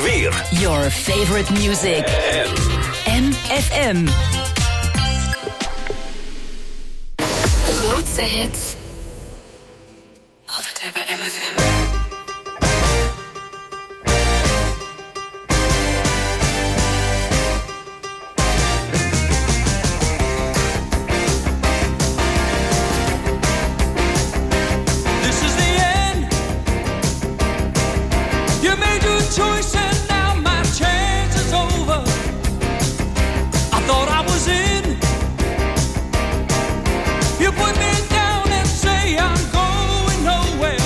4. Your favorite music. MFM. Grootste hits. Altijd bij MFM. Choice and now my chance is over. I thought I was in. You put me down and say I'm going nowhere.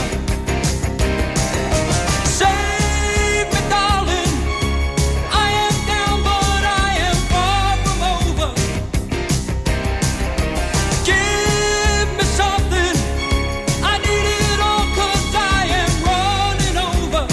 Save me, darling. I am down, but I am far from over. Give me something. I need it all 'cause I am running over.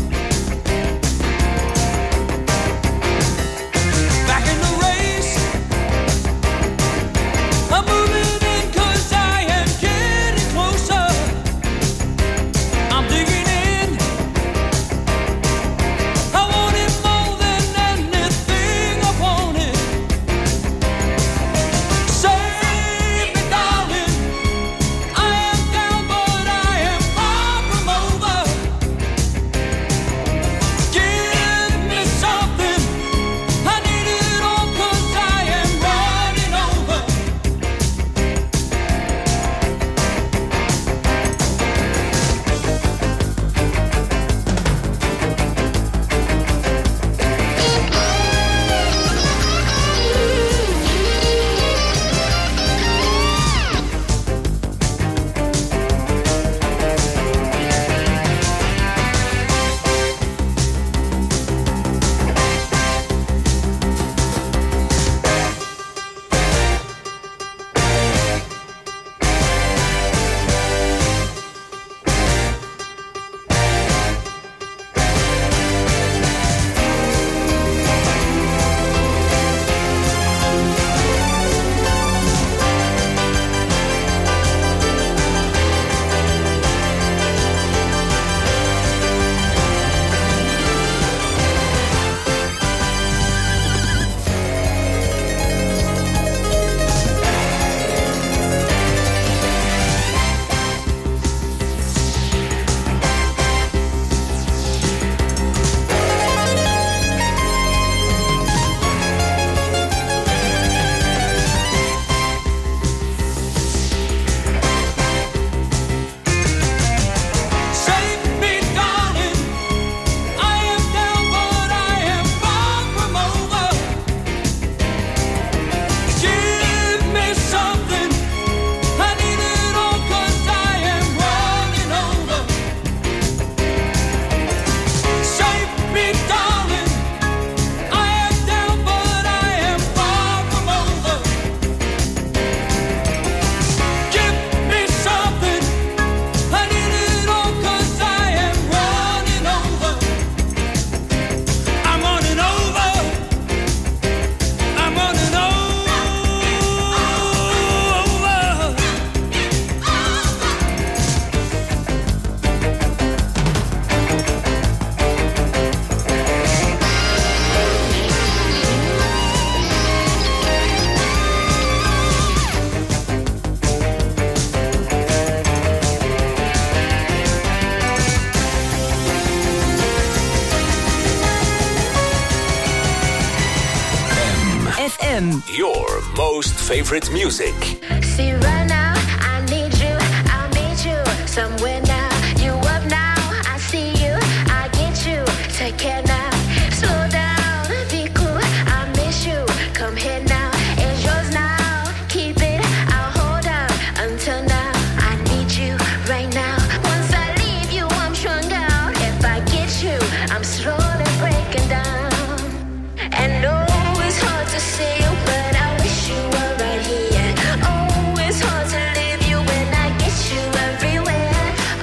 Your most favorite music. See right now, I need you, I'll meet you somewhere now. You up now, I see you, I get you. Take care now, slow down, be cool, I miss you. Come here now, it's yours now. Keep it, I'll hold on until now. I need you right now. Once I leave you, I'm strung out. If I get you, I'm slowly breaking down. And no, it's hard to see you, but I wish you were right here. Oh, it's hard to leave you when I get you everywhere.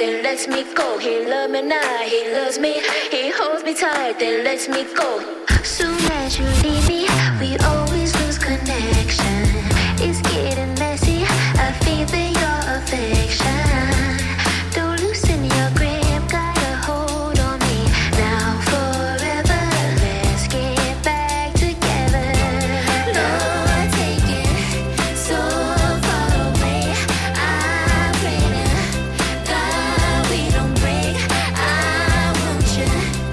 then lets me go. He loves me now, he loves me. He holds me tight, then lets me go. Soon as you leave me, we always lose connection. It's getting messy, I feel your affection. Don't loosen your grip, got a hold on me. Now forever, let's get back together. Lord, take it so far away. I pray to God we don't break. I want you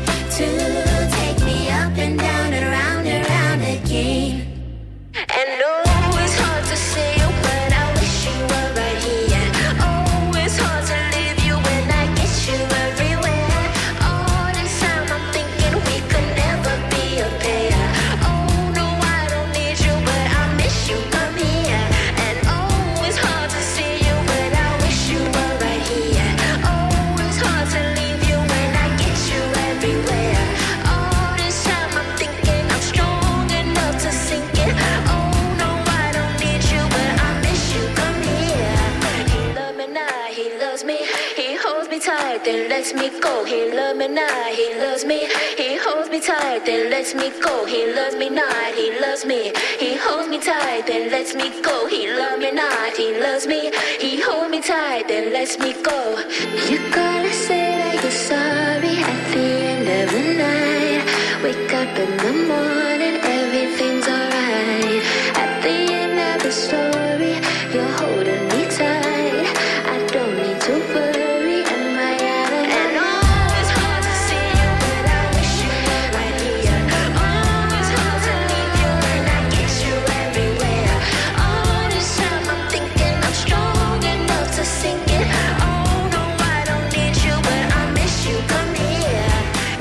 to take me up and down and around again. And no, it's hard to say, but I wish you were right here. Oh, it's hard to leave you when I get you everywhere. All this time I'm thinking we could never be a pair. Oh, no, I don't need you, but I miss you, come here. And oh, it's hard to see you, but I wish you were right here. Oh, it's hard to leave you when I get you everywhere. All this time I'm thinking I'm strong enough to sink it. Oh, no, I don't need you, but I miss you, come here. He loves me now, he loves me. He holds me tight, then lets me go. He loves me now, he loves me. He holds me tight, then lets me go. He loves me not, he loves me. He holds me tight, then lets me go. He loves me not, he loves me. He holds me tight, then lets me go. You gotta say that you're sorry at the end of the night. Wake up in the morning, everything's alright. At the end of the story, you're holding me tight. I don't need to worry, am I out of and oh, it's hard to see you, but I wish you were right here. Oh, it's hard to leave you when I get you everywhere. All this time I'm thinking I'm strong enough to sink it. Oh, no, I don't need you, but I miss you, come here.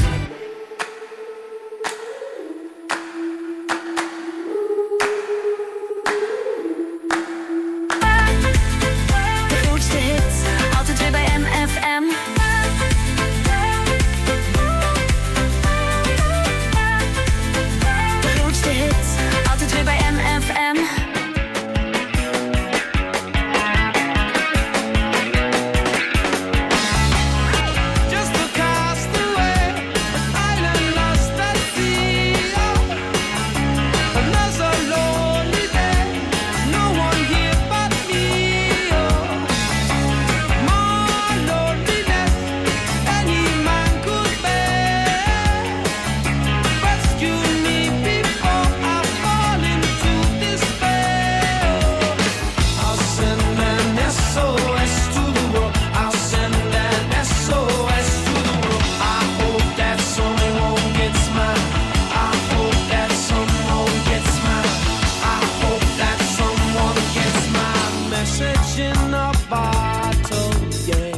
De grootste hits, altijd weer bij MFM. De grootste hits, altijd weer bij MFM. Just a castaway, island lost at sea. Another lonely day, no one here but me. More loneliness any man could bear. Rescue me before I fall into despair. I'll send an SOS to the world. I'll send an SOS to the world. I hope that someone gets mine. I hope that someone gets mine. I hope that someone gets my message in a bottle, yeah.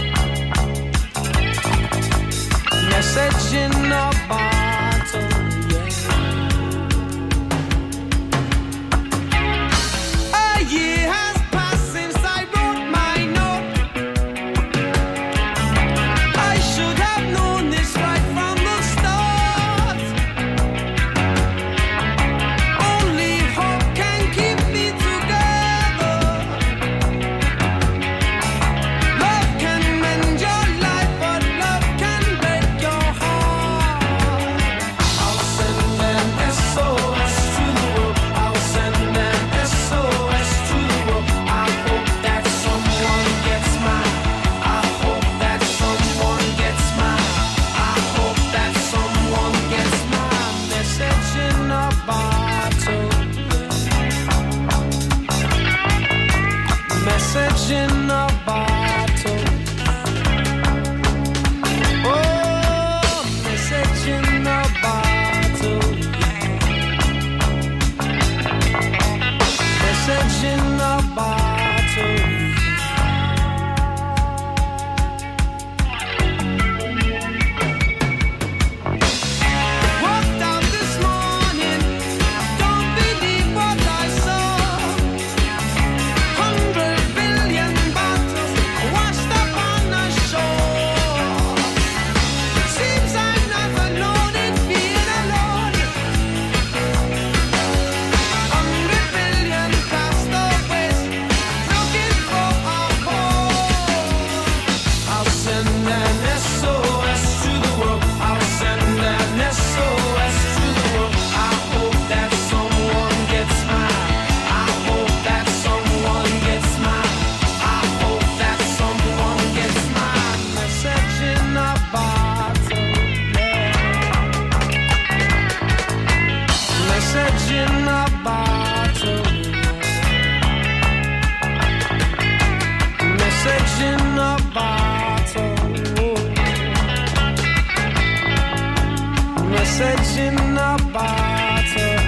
Message in a bottle, yeah. A year has passed since I wrote my note. I should have known this right from the start. Only hope can keep me together. Love can mend your life, but love can break your heart. I'll send an SOS to the world. I'll send an SOS to the world. I hope that someone gets mine. I hope that someone gets mine. I hope that someone gets my message in a bottle. Message in a bottle. Oh, message in a bottle. Message in a bottle. Walked out this morning in a bottle. Message in a bottle. Message in a bottle.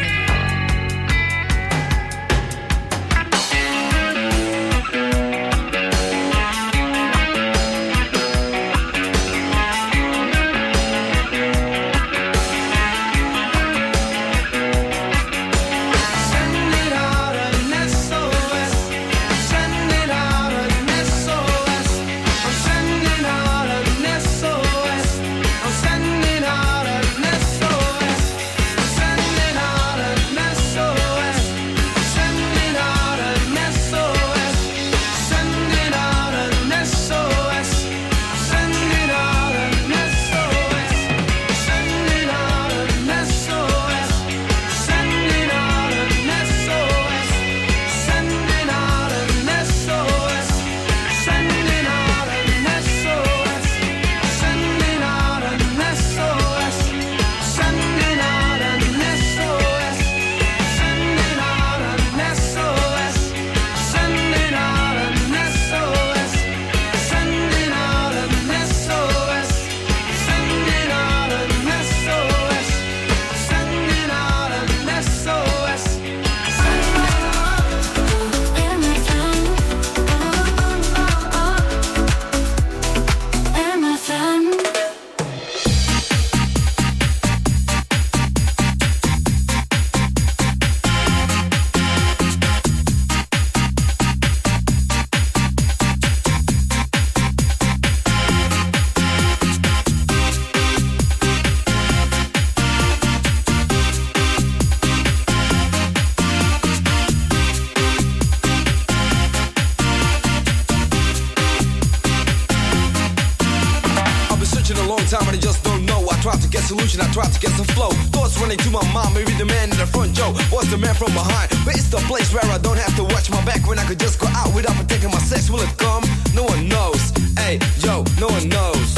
Solution, I tried to get some flow. Thoughts running to my mind, maybe the man in the front, Joe was the man from behind. But it's the place where I don't have to watch my back, when I could just go out without protecting my sex. Will it come? No one knows. Hey, yo, no one knows.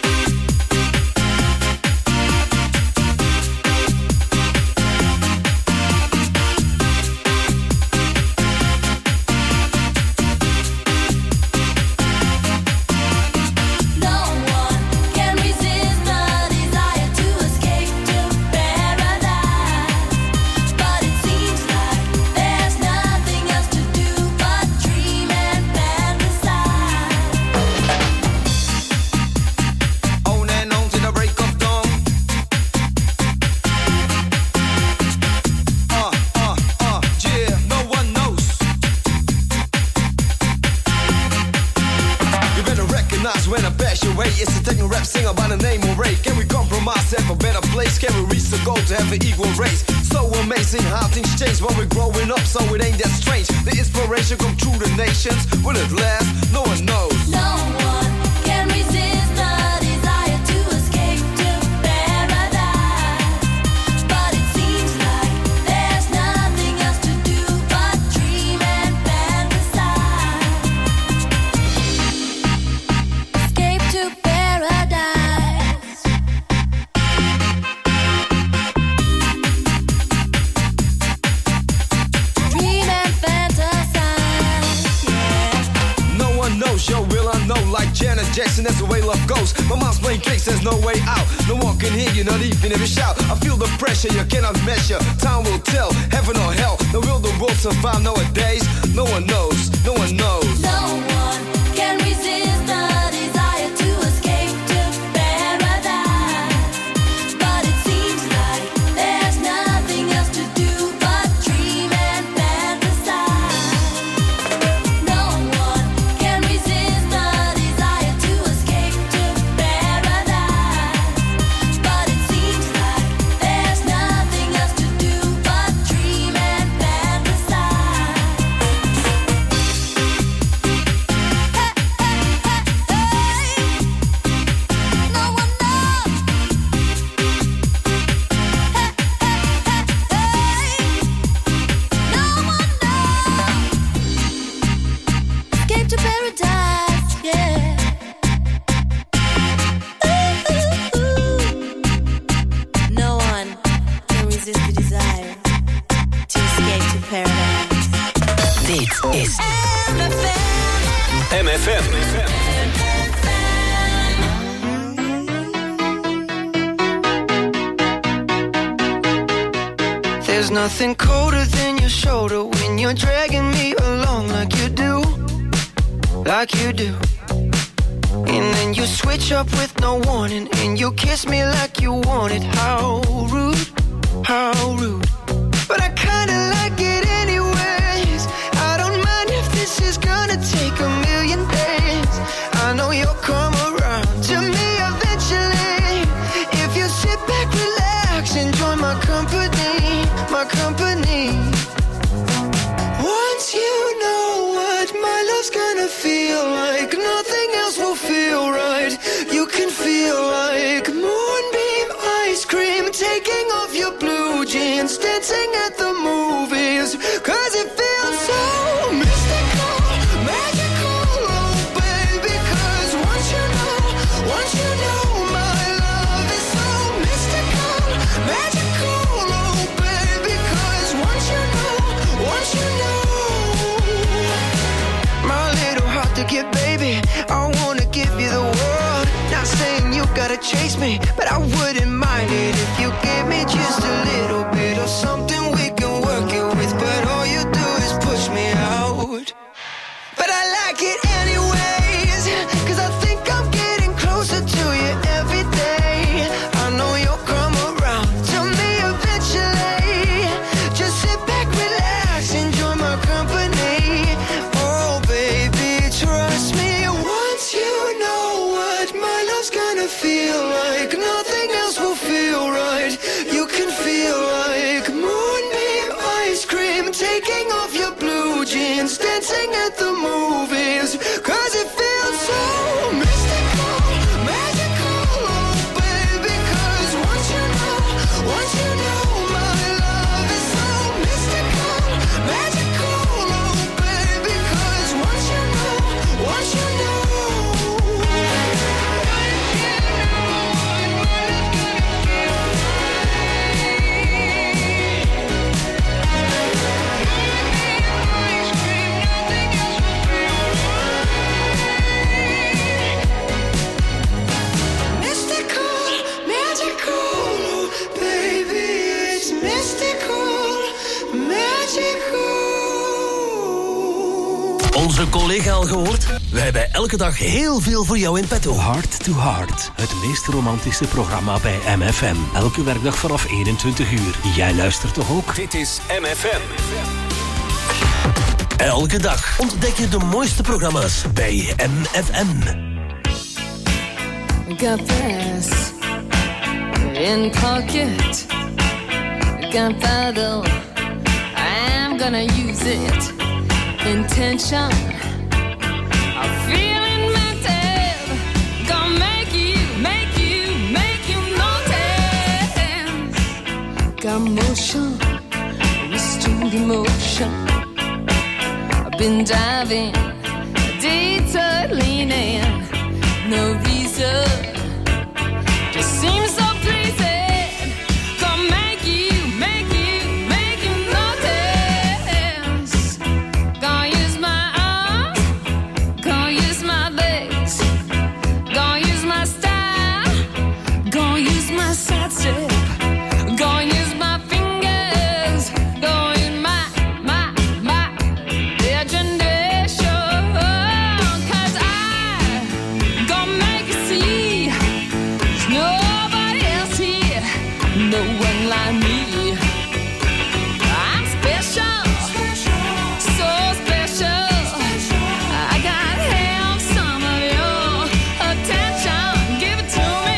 It's a techno rap singer by the name of Ray. Can we compromise, have a better place? Can we reach the goal to have an equal race? So amazing how things change when we're growing up, so it ain't that strange. The inspiration come through the nations. Will it last? No one knows. No one can resist the desire to escape to paradise. But it seems like there's nothing else to do but dream and fantasize. Escape to paradise. Dream and fantasize. Yeah. No one knows, yo, will I know? Like Janet Jackson, that's the way love goes. My mom's playing tricks, there's no way out. No one can hear you, not even if you shout. I feel the pressure, you cannot measure. Time will tell, heaven or hell. Now will the world survive nowadays? No one knows, no one knows. No one can resist the desire to escape to paradise. But it seems like there's nothing else to do but dream and fantasize. No one can resist the desire to escape to paradise. But it seems like there's nothing else to do but dream and fantasize. MFM. There's nothing colder than your shoulder when you're dragging me along like you do. And then you switch up with no warning and you kiss me like you want it. How rude. But I kinda like it anyways. I don't mind if this is gonna take a million days. I know you'll come around to me eventually. If you sit back, relax, enjoy my company. Once you know what my love's gonna feel like, nothing else will feel right. You can feel like moonbeam ice cream, taking off your blue jeans, dancing at the movies, 'cause it feels so mystical, magical, oh baby. 'Cause once you know my love is so mystical, magical, oh baby. 'Cause once you know my little heart to give, baby, I wanna give you the world. Not saying you gotta chase me, but I wouldn't mind it if you gave me just a little bit of something we can work it with. But all you do is push me out. But I like it anyways, 'cause I think I'm getting closer to you every day. I know you'll come around to me eventually. Just sit back, relax, enjoy my company. Oh baby, trust me. Once you know what my love's gonna feel like, nothing else will feel right. You can feel like moonbeam ice cream, taking off your blue jeans, dancing at the movies, 'cause it feels so mystical, magical, oh baby. 'Cause once you know my love is so mystical, magical, oh baby. 'Cause once you know mystical, magical, baby. It's mystical, magical. Onze collega al gehoord? We hebben elke dag heel veel voor jou in petto. Heart to Heart, het meest romantische programma bij MFM. Elke werkdag vanaf 21 uur. Jij luistert toch ook? Dit is MFM. Elke dag ontdek je de mooiste programma's bij MFM. Got this in pocket. Got that though. I'm gonna use it. Intention. I'm feeling mental. Gonna make you notice. Got motion, restrained emotion. I've been diving, detour leaning. No reason, just seems so pleasing. Gonna make you notice. Gonna use my arms, gonna use my legs, gonna use my style, gonna use my side step, gonna use my fingers, gonna use my imagination. 'Cause I gonna make you see there's nobody else here, no one like me. I'm special, so special. I gotta have some of your attention. Give it to me.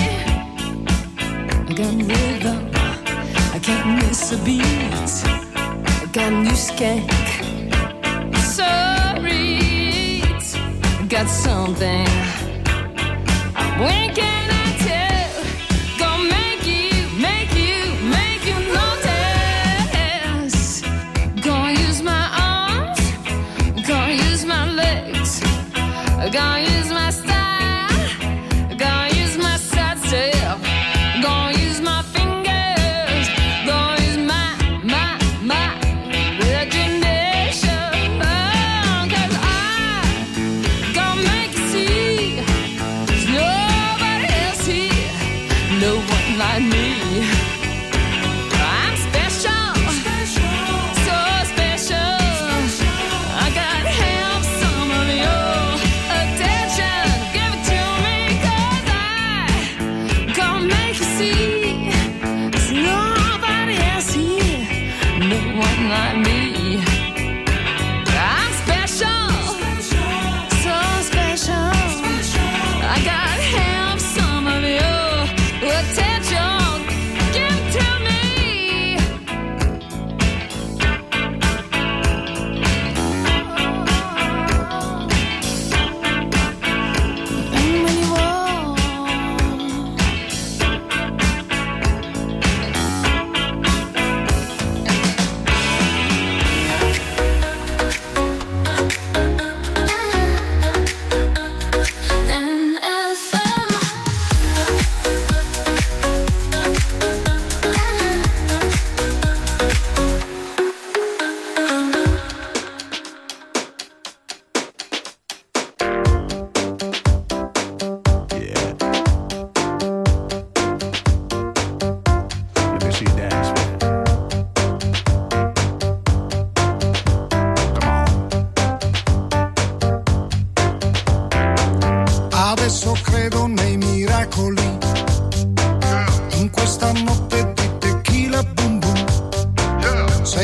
I got rhythm, I can't miss a beat. I got new skank, sorry. Got something I'm winking at you. Gonna make you notice. Gonna use my arms, gonna use my legs, gonna use my style, gonna use my side step, gonna use my fingers, gonna use my imagination. 'Cause I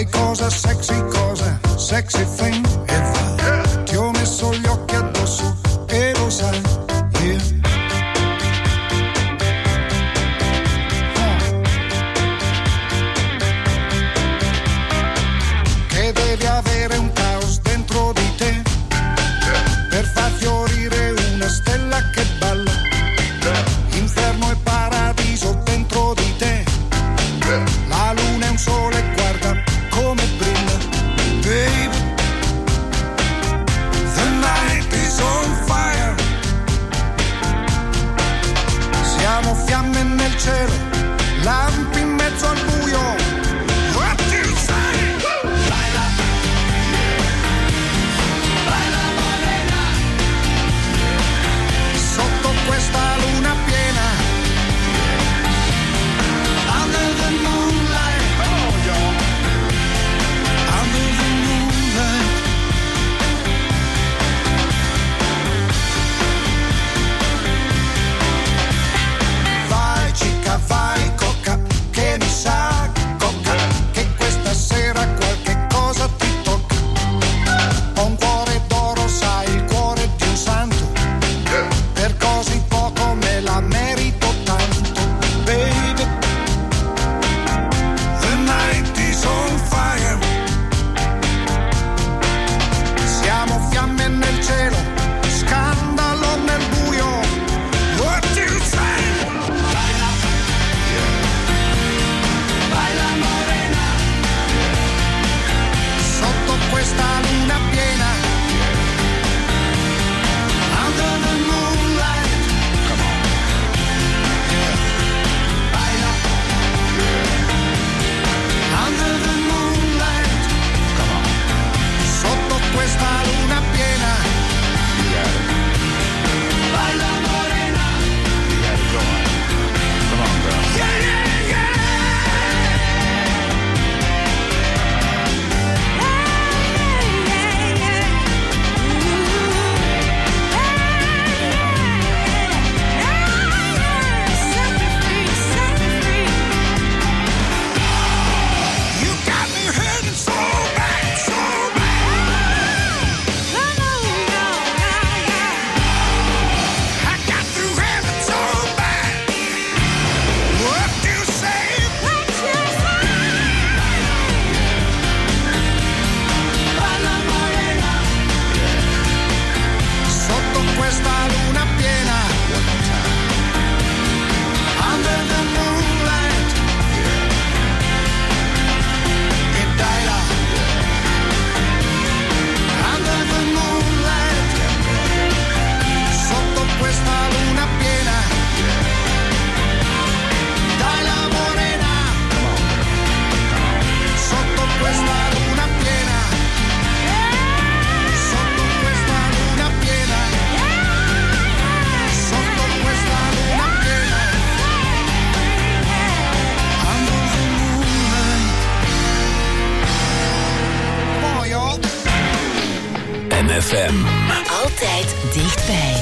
Ehi cosa sexy thing. E vai, ti ho messo gli occhi addosso e lo sai, yeah. Che devi avere un caos dentro di te per far fiorire una stella che balla. Inferno e paradiso dentro di te. La luna è un sole, guarda come brilla. Baby, the night is on fire. Siamo fiamme nel cielo, lampi in mezzo al buio. What do you say? Baila, baila morena. Sotto questa luna piena. Under the moonlight. Oh, yeah. Under the moonlight. Vai cica, vai coca, che mi sa coca, che questa sera qualche cosa ti tocca. Ho un cuore d'oro, sai, il cuore di un santo. Per così poco me la merito tanto. Baby, the night is on fire. Siamo fiamme nel cielo, scandalo nel buio. What do you say? Baila, baila morena. Sotto questa luna piena. Under the moonlight. Come on. Yeah. Baila. Under the moonlight. Come on. Sotto questa luna piena. Baila morena. You got it going. Come on, girl. Yeah, yeah, yeah. You got me hurting so bad, so bad. I got through heaven so bad. What do you say? Baila morena. Sotto questa luna piena. Under the moonlight. E dai là. Under the moonlight. Sotto questa luna piena. Dai la morena. Sotto questa luna piena. Sotto questa luna piena. Sotto questa luna piena. Under the moonlight. Muoio. MFM. Altijd dichtbij.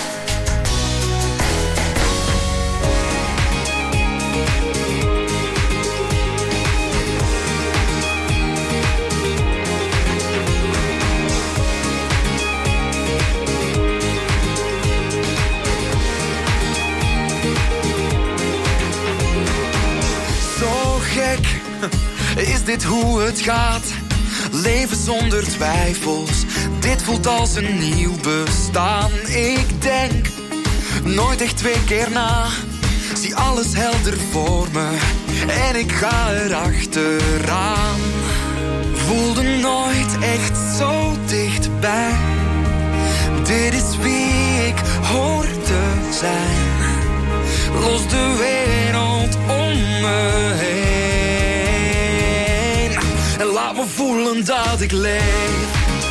Zo gek, is dit hoe het gaat? Leven zonder twijfels, dit voelt als een nieuw bestaan. Ik denk nooit echt 2 keer na, zie alles helder voor me en ik ga erachteraan. Voelde nooit echt zo dichtbij, dit is wie ik hoor te zijn. Los de wereld om me heen en laat me voelen dat ik leef.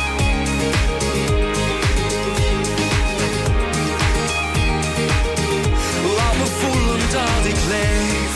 Laat me voelen dat ik leef.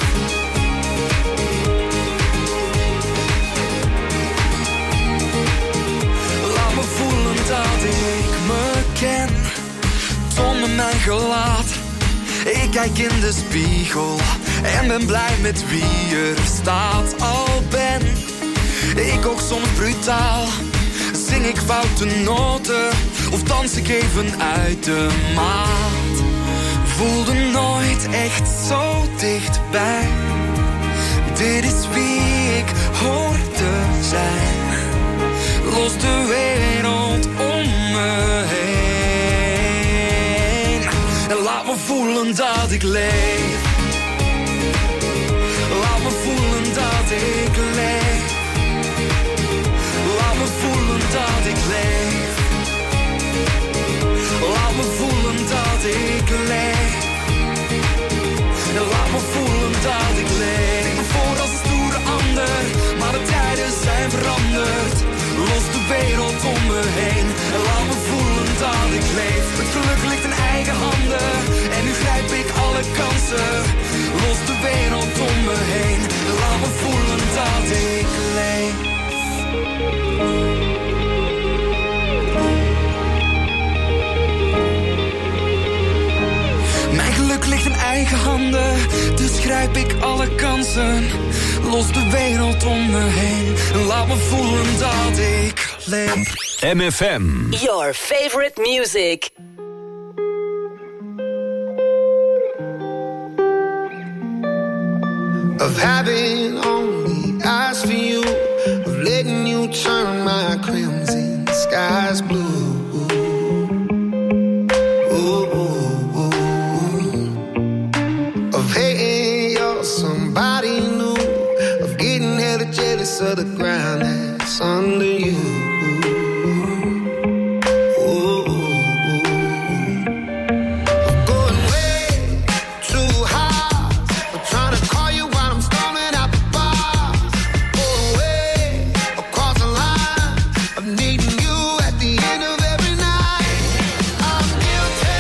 Laat me voelen dat ik me ken. Toon me mijn gelaat. Ik kijk in de spiegel en ben blij met wie er staat. Al ben soms brutaal. Zing ik foute noten of dans ik even uit de maat. Voelde nooit echt zo dichtbij. Dit is wie ik hoor te zijn. Los de wereld om me heen. En laat me voelen dat ik leef. Laat me voelen dat ik leef. Laat me voelen dat ik leef. Laat me voelen dat ik leef. En laat me voelen dat ik leef. Ik ben voor als een stoere ander, maar de tijden zijn veranderd. Los de wereld om me heen. En laat me voelen dat ik leef. Het geluk ligt in eigen handen. En nu grijp ik alle kansen. Los de wereld om me heen. En laat me voelen dat ik leef. Mijn geluk ligt in eigen handen, dus grijp ik alle kansen. Los de wereld om me heen en laat me voelen dat ik leef. MFM. Your favorite music. Of having only eyes for you, of letting you turn my crimson skies blue. Somebody new, of getting hella jealous of the ground that's under you. Ooh. I'm going way too high. I'm trying to call you while I'm storming out the bar. Going way across the line of needing you at the end of every night. I'm guilty,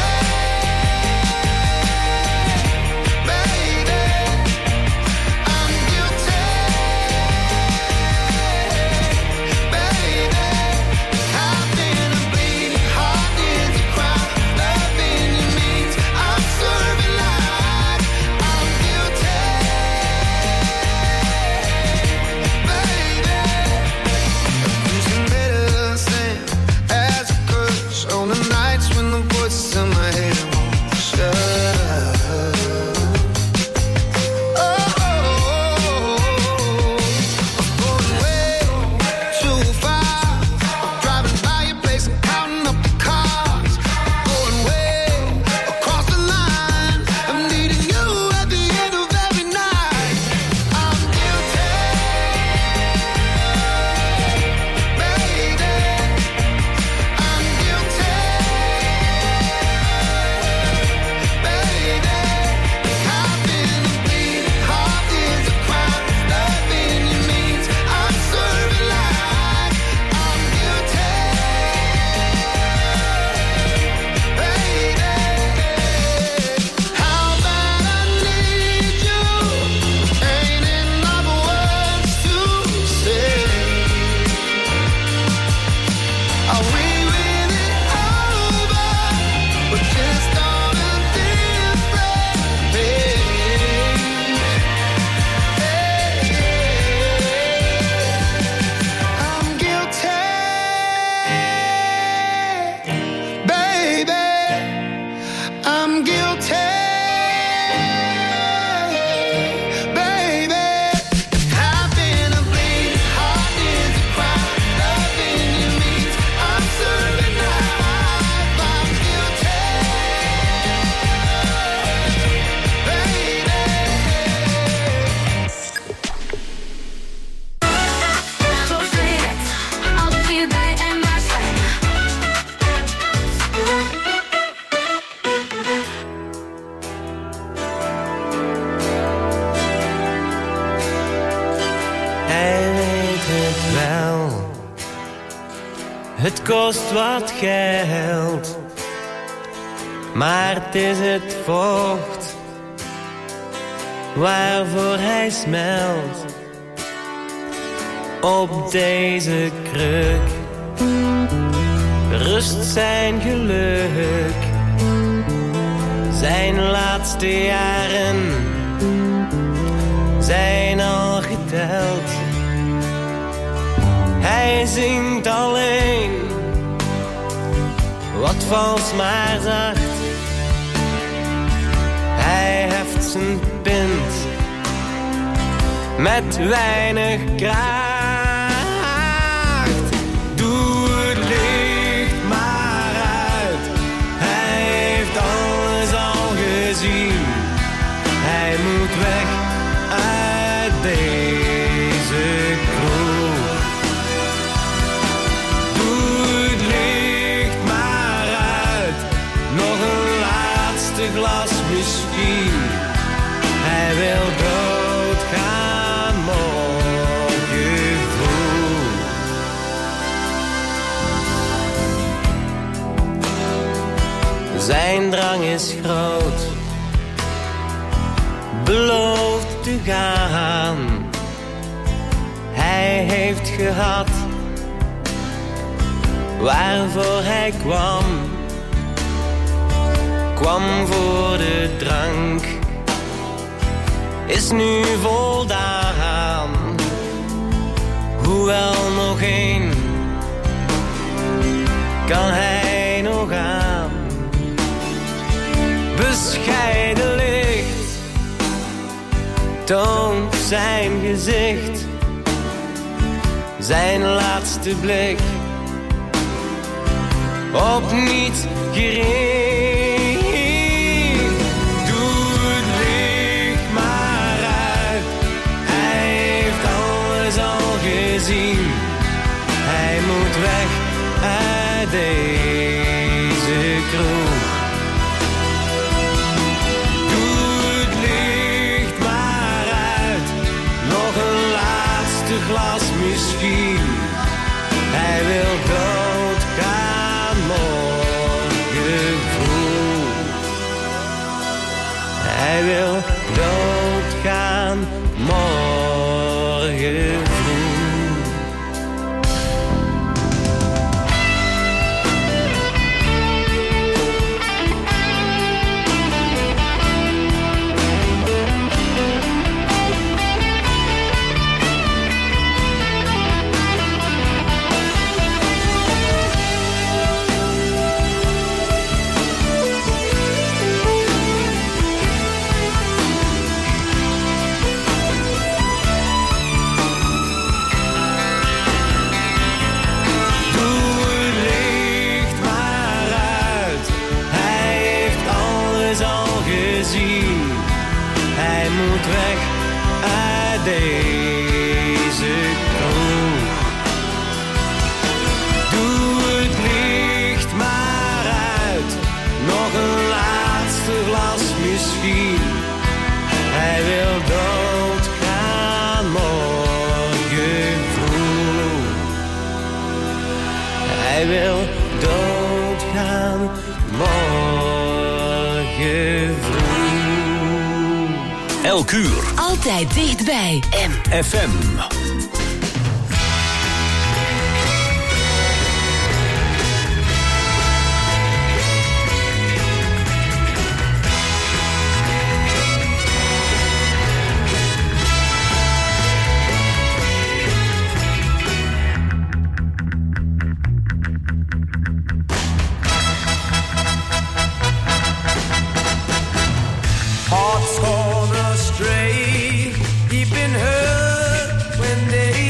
baby. Het kost wat geld, maar het is het vocht waarvoor hij smelt op deze kruk. Rust zijn geluk, zijn laatste jaren zijn al geteld. Hij zingt alleen, wat vals maar zacht. Hij heft zijn pint met weinig kracht. Doe het licht maar uit, hij heeft alles al gezien. Hij moet weg uit deze kroeg. Doe het licht maar uit, nog een laatste glas misschien. Hij wil doodgaan morgen vroeg. Zijn drang is groot, belooft te gaan. Hij heeft gehad waarvoor hij kwam. Kwam voor de drank, is nu voldaan. Hoewel nog één kan hij nog aan. Bescheiden licht toont zijn gezicht, zijn laatste blik op niet gericht. Doe het licht maar uit, hij heeft alles al gezien. Hij moet weg uit deze kroeg. Doe het licht maar uit, nog een laatste glas misschien. Hij wil doodgaan morgen vroeg. Hij wil doodgaan morgen vroeg. Hij moet weg uit deze kroeg. Doe het licht maar uit, nog een laatste glas misschien. Hij wil doodgaan morgen vroeg. Hij wil doodgaan morgen vroeg. Elk uur. Altijd dichtbij. FM. Hearts gone astray, deep in hurt when they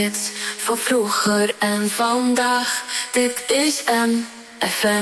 hits van vroeger en vandaag. Dit is MFM.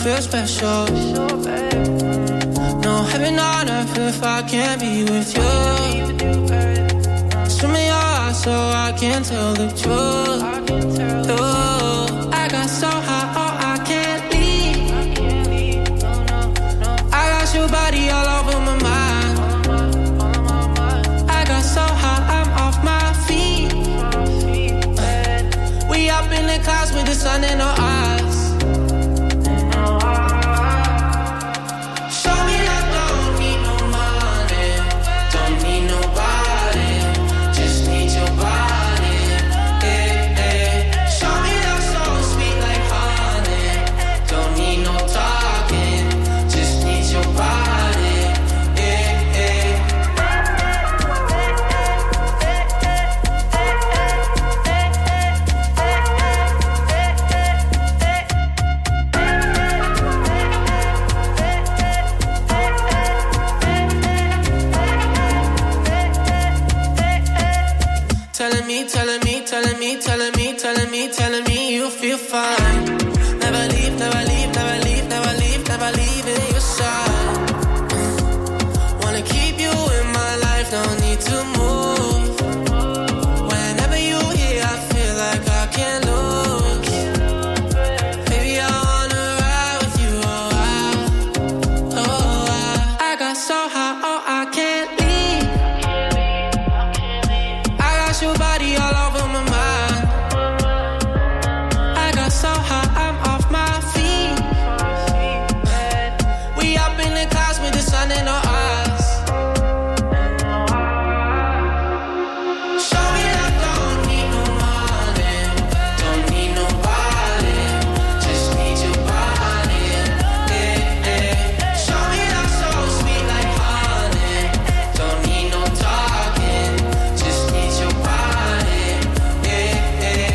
feel special. No heaven on earth if I can't be with you. Swim in your eyes so I can tell the truth. Oh, I got so high, oh, I can't leave. I got your body all over my mind. I got so high, I'm off my feet. We up in the clouds with the sun in our eyes. Telling me you feel fine. Never leave, never leave, never leave, never leave, never leave in your side. Wanna keep you in my life, no need to move. Whenever you here, I feel like I can't lose. Baby, I wanna ride with you, I got so high, oh, I can't leave. I got your body all over my mind. So high, I'm off my feet. We up in the clouds with the sun in our eyes. Show me that don't need no money, don't need nobody, just need your body. Yeah, yeah. Show me that so sweet like honey, don't need no talking, just need your body. Yeah, yeah.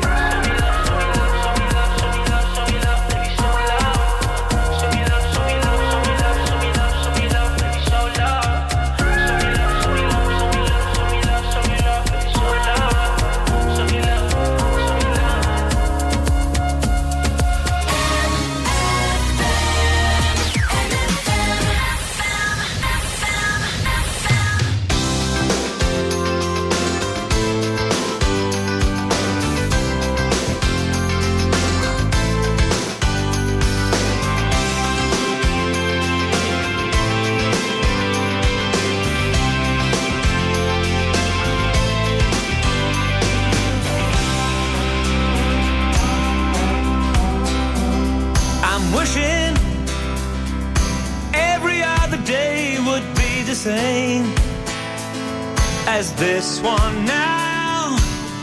Same as this one now.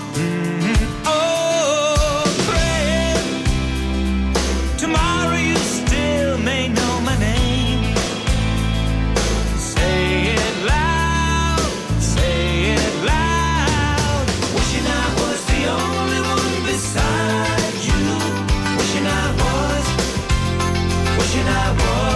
Oh, praying tomorrow you still may know my name. Say it loud, say it loud. Wishing I was the only one beside you. Wishing I was, wishing I was.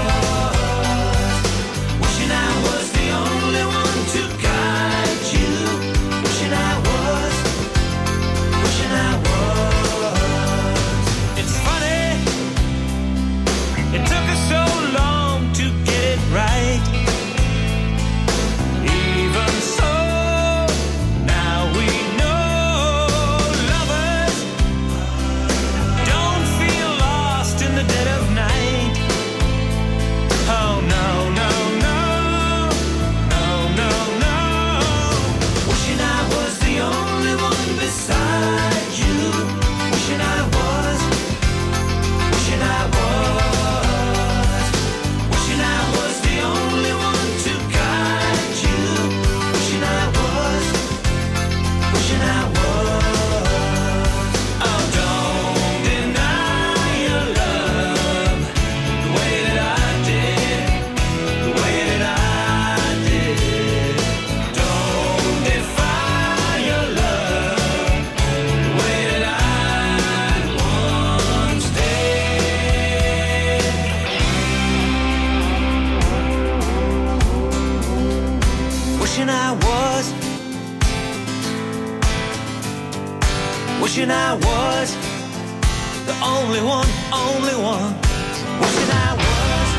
Wishing I was the only one, only one. Wishing I was.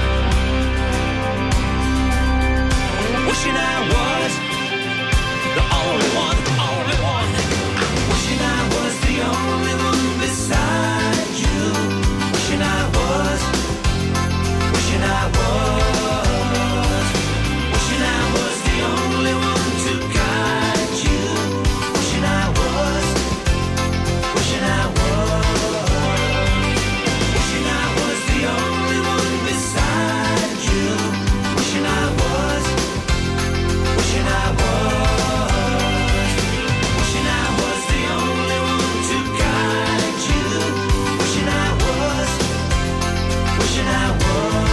Wishing I was the only one, only one. I'm wishing I was the only one beside you. Wishing I was. Wishing I was. Wishing I was the only one to guide you. Wishing I was. Wishing I was. Wishing I was the only one beside you. Wishing I was. Wishing I was. Wishing I was the only one to guide you. Wishing I was. Wishing I was.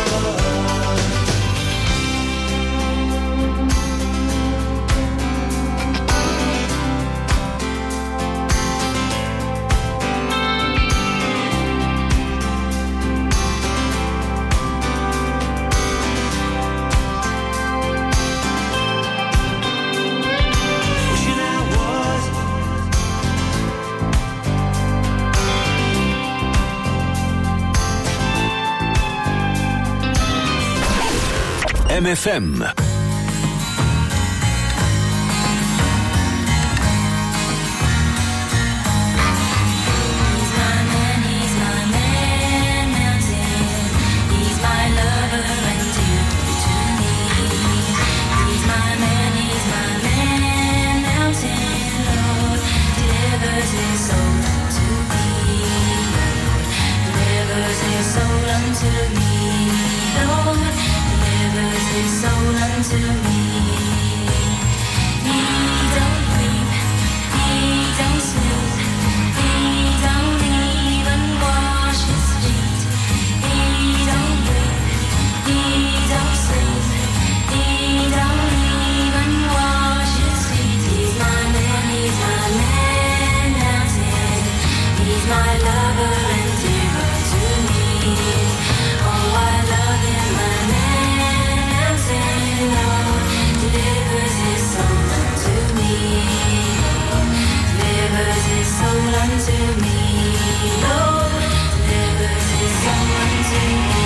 Wishing I was. MFM. To me, he don't weep, he don't sleep, he don't even wash his feet. He don't weep, he don't sleep, he don't even wash his feet. He's my man, mountain. He's my lover and hero to me. Oh, I love him, my man, mountain. Delivers his soul unto me. Delivers his soul unto me. Lord, delivers his soul unto me.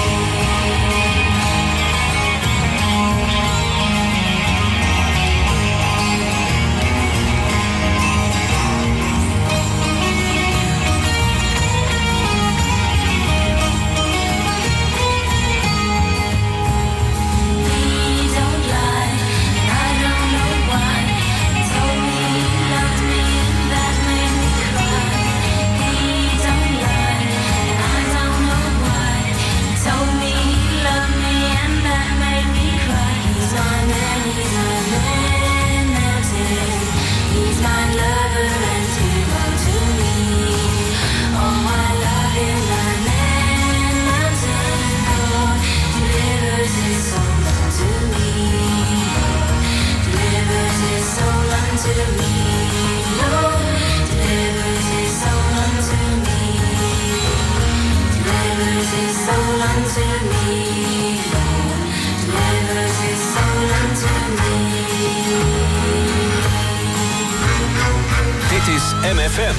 Dit is MFM.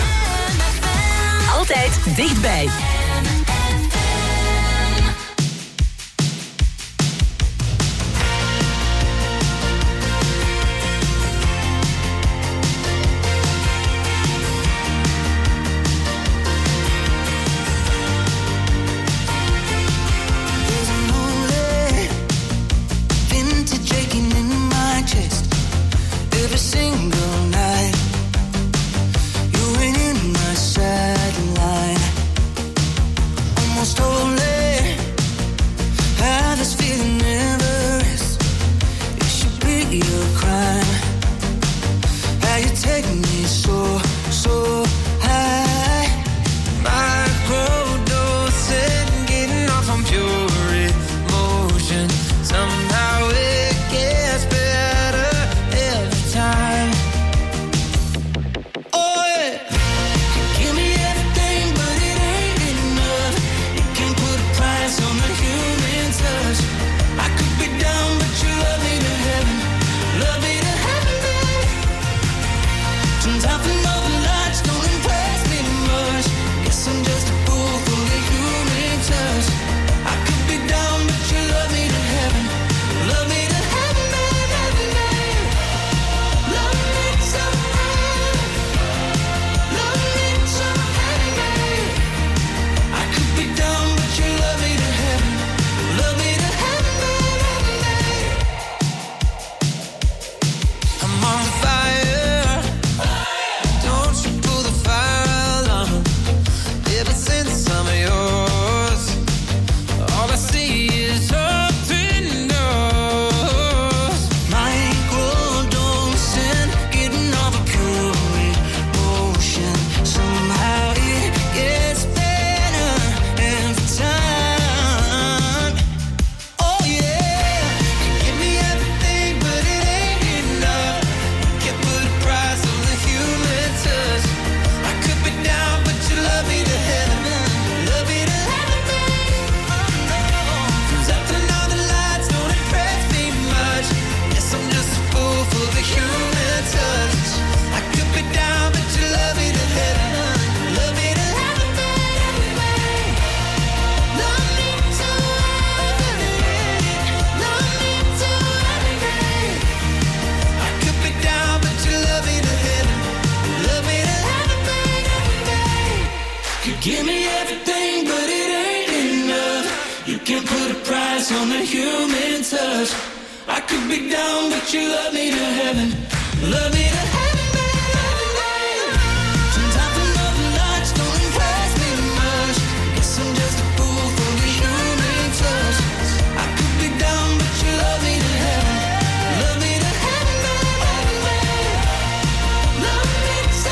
Altijd dichtbij. Single night, you ain't in my sideline. Give me everything, but it ain't enough. You can't put a price on the human touch. I could be down, but you love me to heaven. Love me to heaven, baby. Sometimes another notch don't impress me much. Guess I'm just a fool for the human touch. I could be down, but you love me to heaven. Love me to heaven, baby. Love me so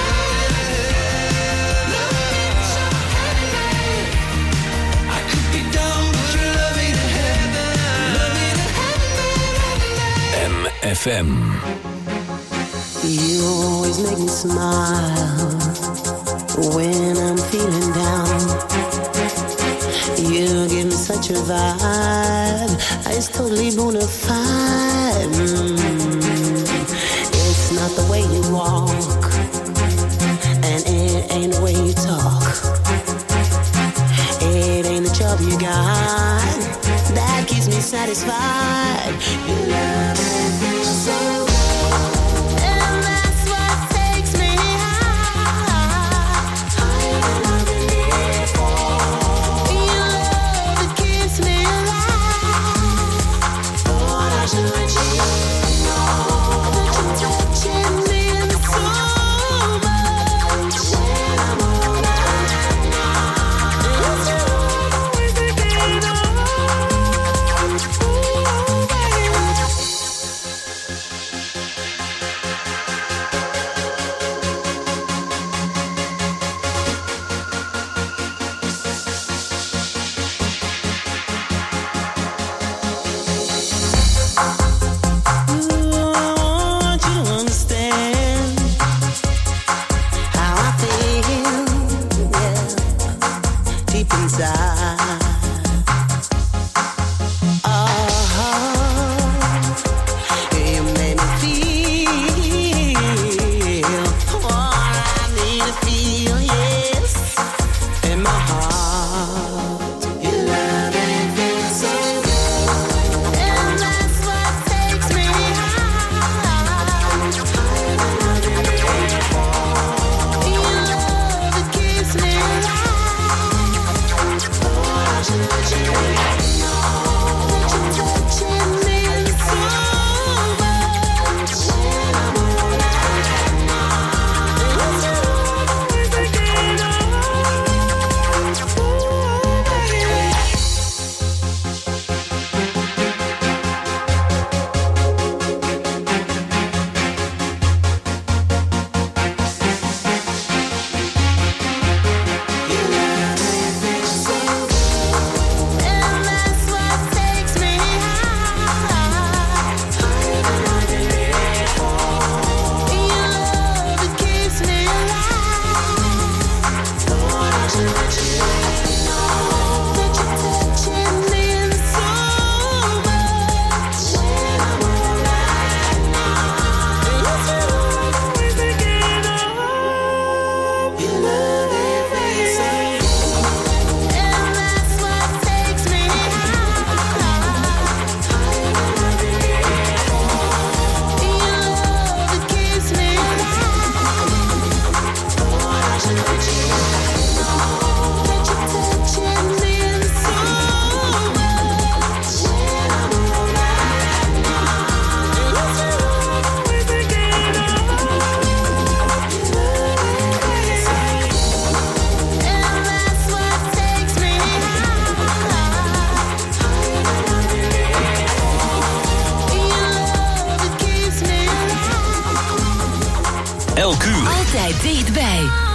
FM. You always make me smile when I'm feeling down. You give me such a vibe, it's totally bona fide. It's not the way you walk, and it ain't the way you talk. It ain't the job you got that keeps me satisfied. You love me so good, and that's what takes me high. Higher than I've been before. Your love, it keeps me alive. Thought I should let you know that you're touching me so much. When I'm all at night, it's you always thinking of. Elk uur. Altijd dichtbij.